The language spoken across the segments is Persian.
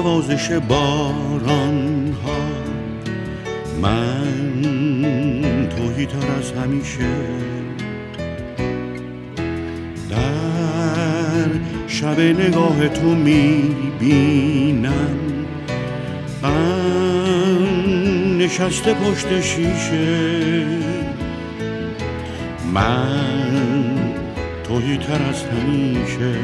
نوازش باران ها، من تهی تر از همیشه در شب نگاه تو میبینم، من نشسته پشت شیشه، من تهی تر از همیشه،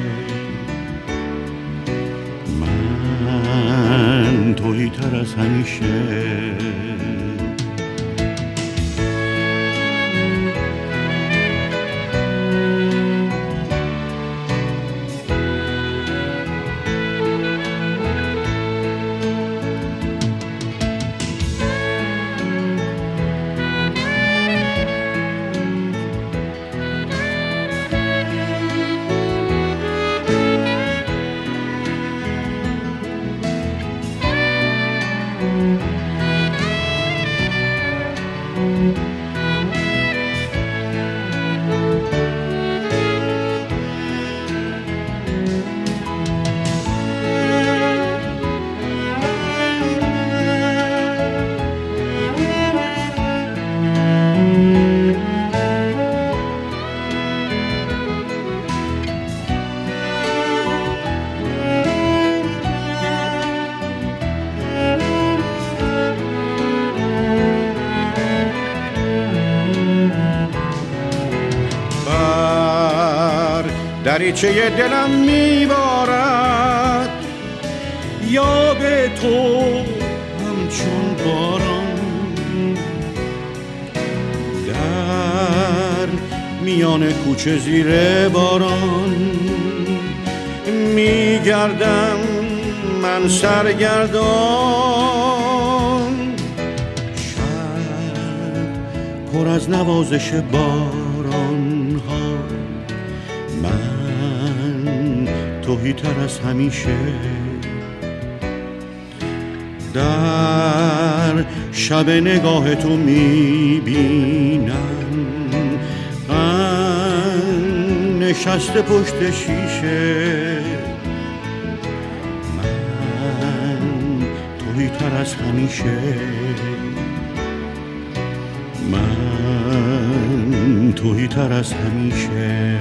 من تهی تر از همیشه. دریچه دلم میبارد یاد تو همچون باران، در میان کوچه زیر باران میگردم من سرگردان، شب پر از نوازش باران ها، من تهی تر از همیشه در شب نگاه تو میبینم، من نشسته پشت شیشه، من تهی تر از همیشه، من تهی تر از همیشه.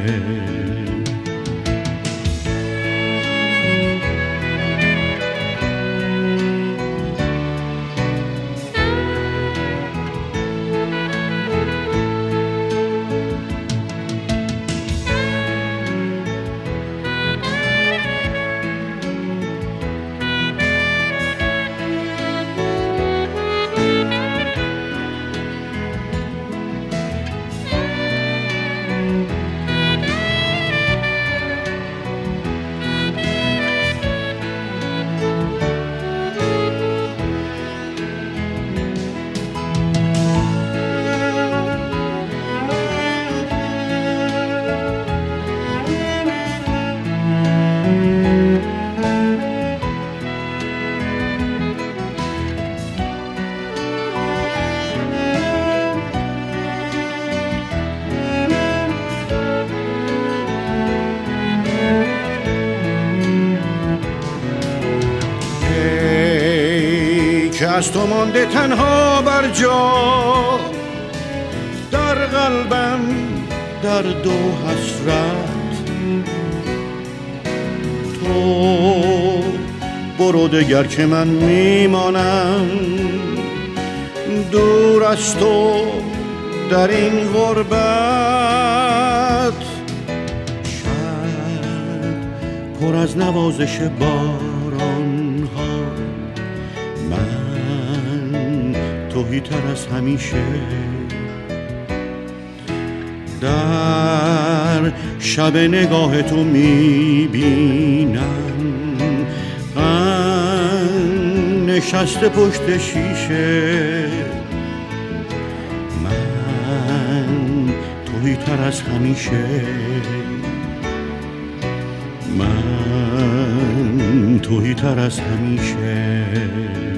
که از تو مانده تنها بر جا، در قلبم درد و حسرت، تو برو دگر که من میمانم دور از تو در این غربت، شب پر از نوازش باران ها، من تهی تر از همیشه در شب نگاه تو میبینم، من نشسته پشت شیشه، من تهی تر از همیشه، من تهی تر از همیشه.